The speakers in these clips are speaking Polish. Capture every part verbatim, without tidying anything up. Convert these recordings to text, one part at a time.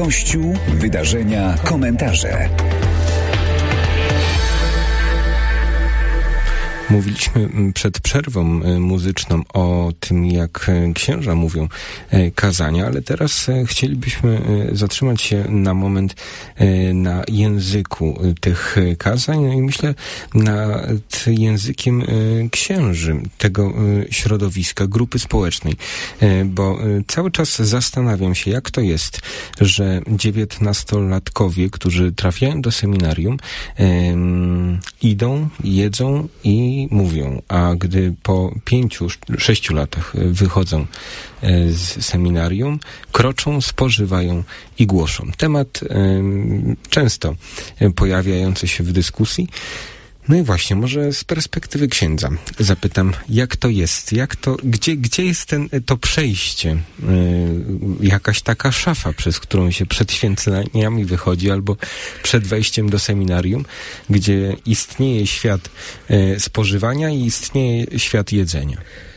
Kościół, wydarzenia, komentarze. Mówiliśmy przed przerwą muzyczną o tym, jak księża mówią kazania, ale teraz chcielibyśmy zatrzymać się na moment na języku tych kazań, no i myślę nad językiem księży tego środowiska, grupy społecznej, bo cały czas zastanawiam się, jak to jest, że dziewiętnastolatkowie, którzy trafiają do seminarium, idą, jedzą i mówią, a gdy po pięciu, sześciu latach wychodzą z seminarium, kroczą, spożywają i głoszą. Temat um, często pojawiający się w dyskusji. No i właśnie, może z perspektywy księdza zapytam, jak to jest, jak to, gdzie, gdzie jest ten, to przejście, yy, jakaś taka szafa, przez którą się przed święceniami wychodzi, albo przed wejściem do seminarium, gdzie istnieje świat yy, spożywania i istnieje świat jedzenia.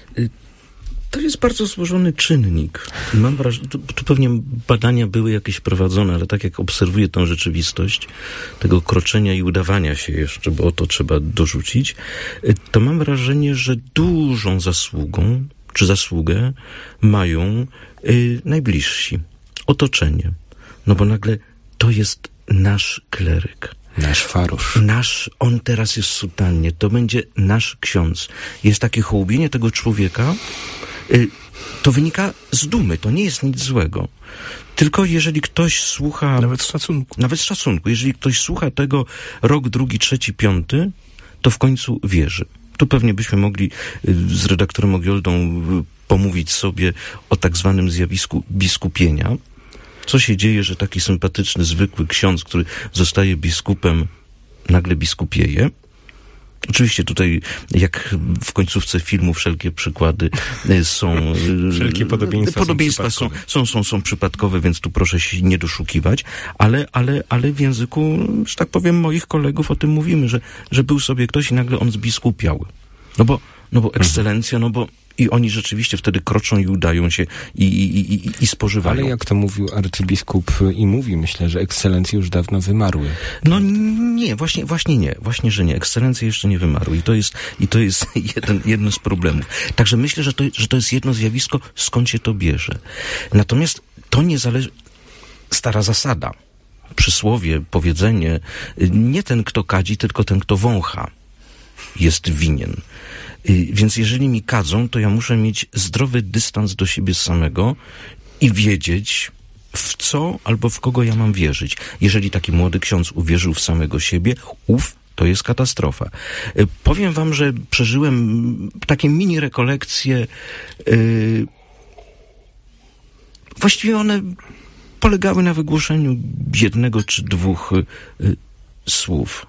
To jest bardzo złożony czynnik. Mam wrażenie, tu, tu pewnie badania były jakieś prowadzone, ale tak jak obserwuję tę rzeczywistość, tego kroczenia i udawania się jeszcze, bo o to trzeba dorzucić, to mam wrażenie, że dużą zasługą, czy zasługę mają y, najbliżsi, otoczenie. No bo nagle to jest nasz kleryk. Nasz farusz. Nasz, on teraz jest w sutannie, to będzie nasz ksiądz. Jest takie hołubienie tego człowieka, y, to wynika z dumy, to nie jest nic złego. Tylko jeżeli ktoś słucha... Nawet z szacunku. Nawet z szacunku. Jeżeli ktoś słucha tego rok, drugi, trzeci, piąty, to w końcu wierzy. Tu pewnie byśmy mogli y, z redaktorem Ogioldą y, pomówić sobie o tak zwanym zjawisku biskupienia. Co się dzieje, że taki sympatyczny, zwykły ksiądz, który zostaje biskupem, nagle biskupieje? Oczywiście tutaj, jak w końcówce filmu, wszelkie przykłady są... Wszelkie podobieństwa, podobieństwa są, są, są, są przypadkowe, więc tu proszę się nie doszukiwać, ale, ale, ale w języku, że tak powiem, moich kolegów o tym mówimy, że, że był sobie ktoś i nagle on zbiskupiał. No bo, no bo ekscelencja, no bo i oni rzeczywiście wtedy kroczą i udają się i, i, i, i spożywają. Ale jak to mówił arcybiskup i mówi, myślę, że ekscelencje już dawno wymarły. No nie, właśnie, właśnie nie. Właśnie, że nie. Ekscelencje jeszcze nie wymarły. I to jest, i to jest jeden, jedno z problemów. Także myślę, że to, że to jest jedno zjawisko, skąd się to bierze. Natomiast to nie zależy... Stara zasada. Przysłowie, powiedzenie. Nie ten, kto kadzi, tylko ten, kto wącha, jest winien. Więc jeżeli mi kadzą, to ja muszę mieć zdrowy dystans do siebie samego i wiedzieć, w co albo w kogo ja mam wierzyć. Jeżeli taki młody ksiądz uwierzył w samego siebie, ów, to jest katastrofa. Powiem wam, że przeżyłem takie mini rekolekcje. Yy, właściwie one polegały na wygłoszeniu jednego czy dwóch yy, słów.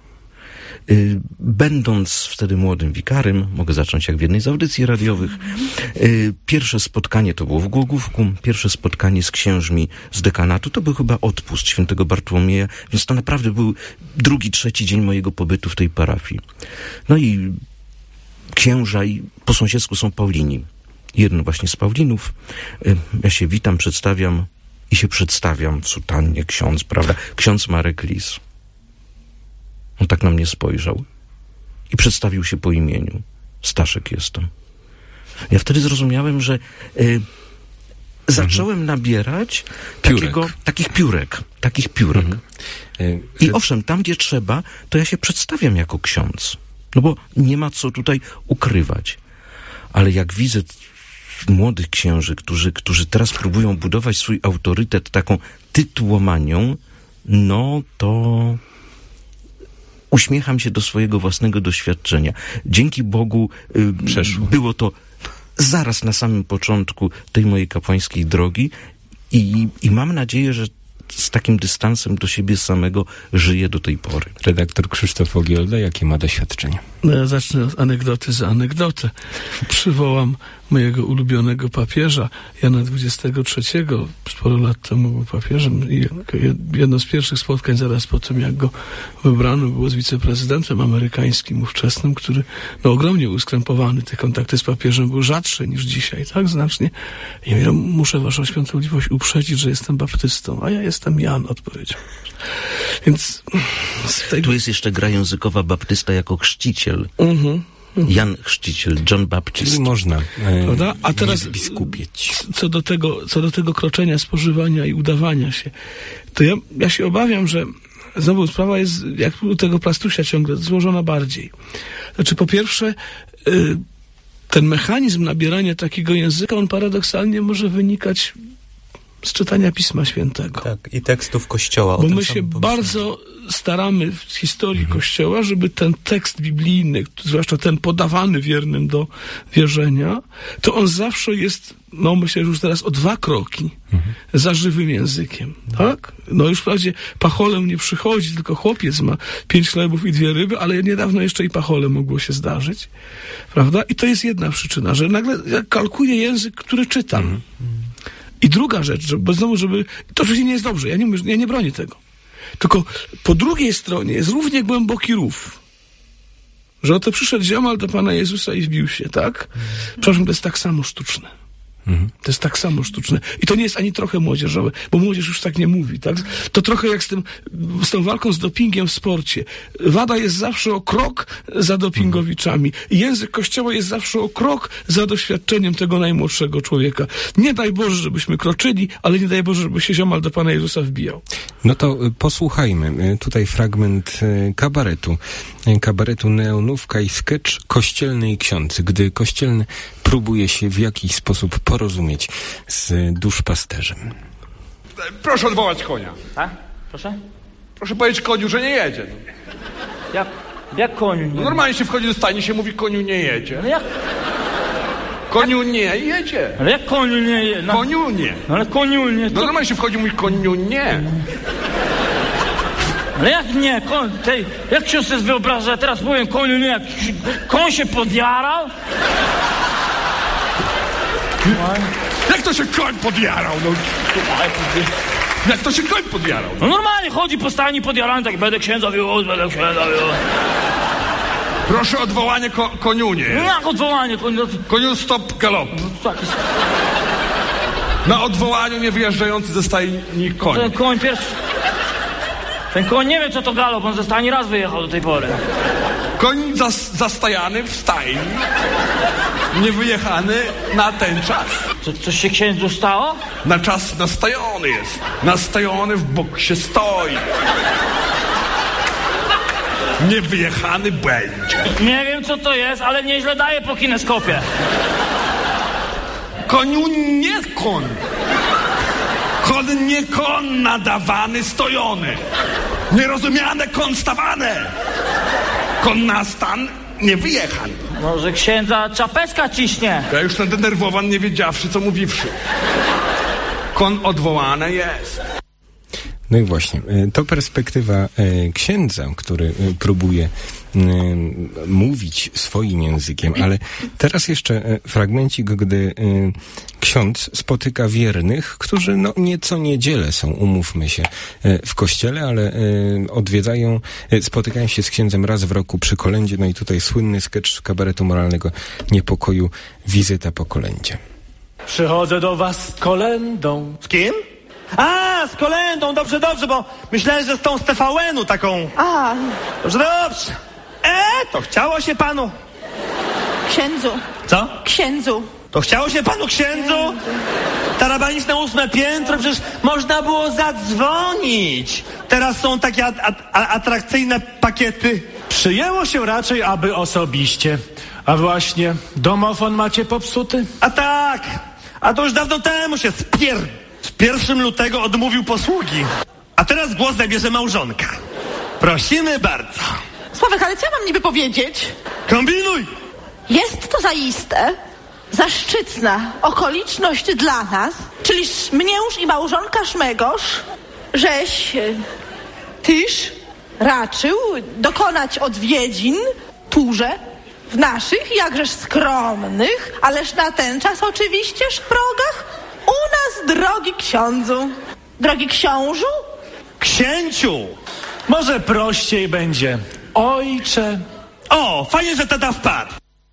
Będąc wtedy młodym wikarym, mogę zacząć jak w jednej z audycji radiowych, pierwsze spotkanie to było w Głogówku, pierwsze spotkanie z księżmi z dekanatu, to był chyba odpust świętego Bartłomieja, więc to naprawdę był drugi, trzeci dzień mojego pobytu w tej parafii. No i księża i po sąsiedzku są Paulini. Jeden właśnie z Paulinów. Ja się witam, przedstawiam i się przedstawiam w sutannie, ksiądz, prawda? Ksiądz Marek Lis. On tak na mnie spojrzał i przedstawił się po imieniu. Staszek jestem. Ja wtedy zrozumiałem, że y, zacząłem mhm. nabierać takiego, takich piórek. Takich piórek. Mhm. Y, I owszem, tam gdzie trzeba, to ja się przedstawiam jako ksiądz. No bo nie ma co tutaj ukrywać. Ale jak widzę młodych księży, którzy, którzy teraz próbują budować swój autorytet taką tytułomanią, no to... Uśmiecham się do swojego własnego doświadczenia. Dzięki Bogu y, Przeszło. było to zaraz na samym początku tej mojej kapłańskiej drogi i, i mam nadzieję, że z takim dystansem do siebie samego żyję do tej pory. Redaktor Krzysztof Ogiolda, jakie ma doświadczenia? No ja zacznę od anegdoty za anegdotę. Przywołam mojego ulubionego papieża, Jana dwudziestego trzeciego, sporo lat temu był papieżem i jedno z pierwszych spotkań zaraz po tym, jak go wybrano, było z wiceprezydentem amerykańskim ówczesnym, który no ogromnie uskrępowany, te kontakty z papieżem były rzadsze niż dzisiaj, tak znacznie. I ja muszę waszą świątobliwość uprzedzić, że jestem baptystą, a ja jestem jestem Jan, odpowiedział. Więc z tego... Tu jest jeszcze gra językowa baptysta jako chrzciciel. Mhm. Jan Chrzciciel, John Baptist. Czyli można e, Prawda? A teraz biskupieć. Co do tego, co do tego kroczenia, spożywania i udawania się, to ja, ja się obawiam, że znowu sprawa jest, jak u tego Plastusia ciągle, złożona bardziej. Znaczy, po pierwsze, y, ten mechanizm nabierania takiego języka, on paradoksalnie może wynikać z czytania Pisma Świętego. Tak, i tekstów Kościoła. Bo my się bardzo staramy w historii mhm. Kościoła, żeby ten tekst biblijny, zwłaszcza ten podawany wiernym do wierzenia, to on zawsze jest, no myślę, że już teraz o dwa kroki mhm. za żywym językiem. Mhm. Tak? No już wprawdzie pacholę nie przychodzi, tylko chłopiec ma pięć chlebów i dwie ryby, ale niedawno jeszcze i pachole mogło się zdarzyć. Prawda? I to jest jedna przyczyna, że nagle ja kalkuję język, który czytam. Mhm. I druga rzecz, że, bo znowu, żeby... To oczywiście nie jest dobrze, ja nie, mówię, ja nie bronię tego. Tylko po drugiej stronie jest równie głęboki rów. Że oto przyszedł ziomal do Pana Jezusa i wbił się, tak? Przepraszam, to jest tak samo sztuczne. Mhm. To jest tak samo sztuczne. I to nie jest ani trochę młodzieżowe, bo młodzież już tak nie mówi, tak? To trochę jak z tym, z tą walką z dopingiem w sporcie. WADA jest zawsze o krok za dopingowiczami. I język Kościoła jest zawsze o krok za doświadczeniem tego najmłodszego człowieka. Nie daj Boże, żebyśmy kroczyli, ale nie daj Boże, żeby się ziomal do Pana Jezusa wbijał. No to posłuchajmy. Tutaj fragment kabaretu. Kabaretu Neonówka i sketch Kościelny i ksiądz. Gdy kościelny próbuje się w jakiś sposób porozumieć z duszpasterzem. Proszę odwołać konia. Tak? Proszę? Proszę powiedzieć koniu, że nie jedzie. Jak, jak koniu nie? No normalnie się wchodzi do stajni, się mówi koniu nie jedzie. No jak? Koniu nie jedzie. Ale jak koniu nie jedzie? No. Koniu nie. No ale koniu nie. To... No normalnie się wchodzi i mówi koniu nie. Ale jak nie? Koń, tej, jak się sobie wyobraża, ja teraz powiem koniu nie, jak koń się podjarał? Jak to się koń podjarał? No? Jak to się koń podjarał? No normalnie chodzi po stajni podjarany, tak będę księdza wiózł, będę księdza wiózł. Proszę o odwołanie ko koniunie. No jak odwołanie? Koniu, koniu stop galop. No, tak jest. Na odwołaniu niewyjeżdżający ze stajni koń. Ten koń pierwszy... Ten koń nie wie, co to galop, on ze stajni raz wyjechał do tej pory. Koń zas zastajany w stajni, niewyjechany na ten czas. Co, coś się księdzu stało? Na czas nastajony jest. Nastajony w bok się stoi. Niewyjechany będzie. Nie wiem, co to jest, ale nieźle daje po kineskopie. Koniu nie koń. Kon nie kon nadawany, stojony. Nierozumiane kon stawane. Kon na stan nie wyjechany. Może księdza czapeska ciśnie. Ja już nadenerwowany, nie wiedziawszy, co mówiwszy. Kon odwołane jest. No i właśnie, to perspektywa księdza, który próbuje mówić swoim językiem, ale teraz jeszcze fragmencik, gdy ksiądz spotyka wiernych, którzy no nieco niedzielę są, umówmy się, w kościele, ale odwiedzają, spotykają się z księdzem raz w roku przy kolędzie, no i tutaj słynny sketch kabaretu moralnego Niepokoju, wizyta po kolędzie. Przychodzę do was z kolędą. Z kim? A, z kolędą, dobrze, dobrze, bo myślałem, że z tą z T V N-u taką. A. Dobrze, dobrze. E, to chciało się panu. Księdzu. Co? Księdzu. To chciało się panu księdzu? Tarabaniczne ósme piętro, przecież można było zadzwonić. Teraz są takie at at atrakcyjne pakiety. Przyjęło się raczej, aby osobiście. A właśnie, domofon macie popsuty? A tak, a to już dawno temu się spier... Z pierwszego lutego odmówił posługi. A teraz głos zabierze małżonka. Prosimy bardzo. Sławek, ale co ja mam niby powiedzieć? Kombinuj! Jest to zaiste zaszczytna okoliczność dla nas, czyli mniejż i małżonka Szmegosz, żeś tyż raczył dokonać odwiedzin turze w naszych, jakżeż skromnych, ależ na ten czas oczywiścież progach u nas, drogi ksiądzu. Drogi książu? Księciu! Może prościej będzie. Ojcze. O, fajnie, że tata wpadł.